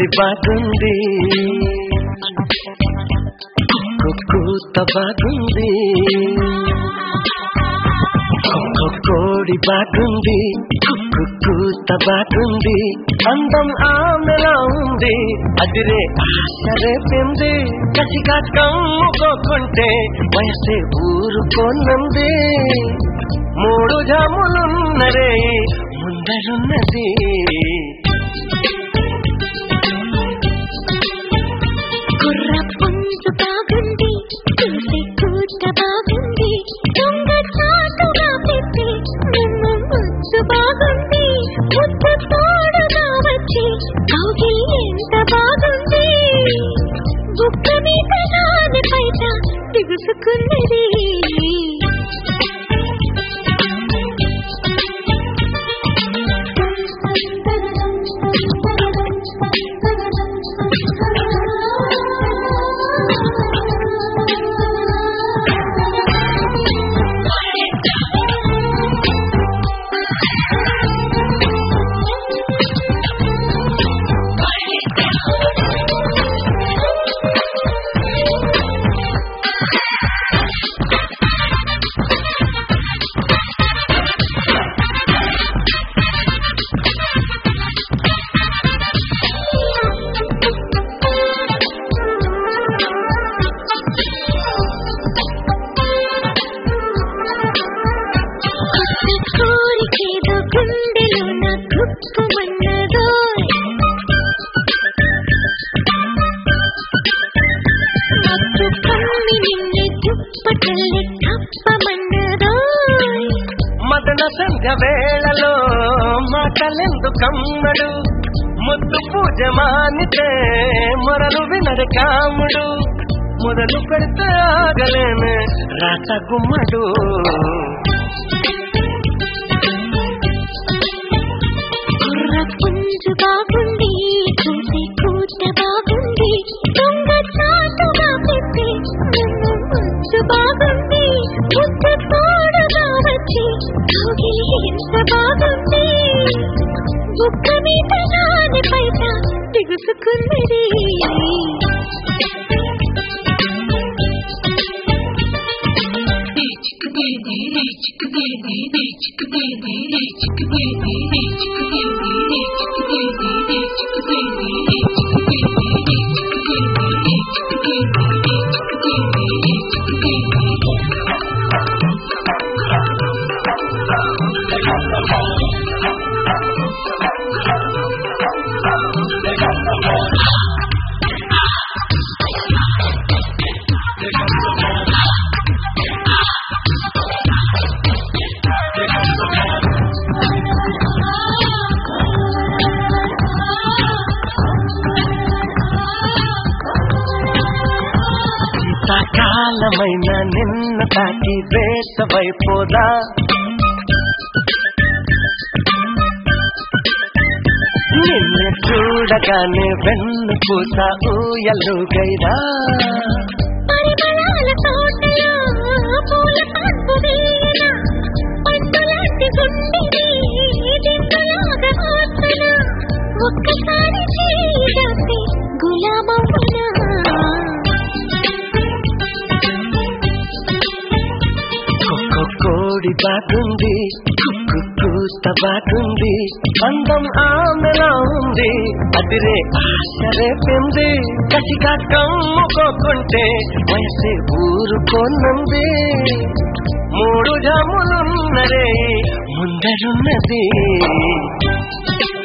కోడి బాగుంది కూత బాగుంది కోడి బాగుంది కూత బాగుంది అందం ఆమెలా ఉంది అదిరే ఆశరేపింది కసిగా కమ్ముకోకుంటే వయసే ఊరుకోనుంది మూడు జాములున్నరే ముందరున్నది కుర్ర పుంజు బాగుంది చూసే కూత బాగుంది దొంగ చాటుగా పెట్టి నిన్ను ముద్దు బాగుంది ముద్దు తోడుగా వచ్చి కౌగి ఎంత బాగుంది బుక్క మీద నాని పైట దిగుసుకున్నది మదన సంధ్య వేళలో మాటలెందు కమ్మడు ముద్దు పూజ మానితే మొరలు వినడు కాముడు మొదలు పెడితే ఆగలేమే రాత గుమ్మడు పుంజు బాగుంది చూసే కూత బాగుంది దొంగ చాటుగా పెట్టి నిన్ను ముద్దు బాగుంది ముద్దు తోడుగా వచ్చి కౌగి ఎంత బాగుంది బుక్క మీద నాని పైట దిగుసుకున్నది కాలమైన నిన్న తాకి వేసవైపోదా నిన్ను చూడగానే వెన్ను పూస ఊయలుగైరా పరిమళాల తోటలో పూల పంపు వేయన పండులాంటి గుండెని దిండులాగా మార్చన ఒక్కసారి చేసి గులామవ్వన కోడి బాగుంది కూత బాగుంది అందం ఆమెలా ఉంది అదిరే ఆశరేపింది కసిగా కమ్ముకోకుంటే వయసే ఊరుకోనుంది మూడు జాములున్నరే ముందరున్నది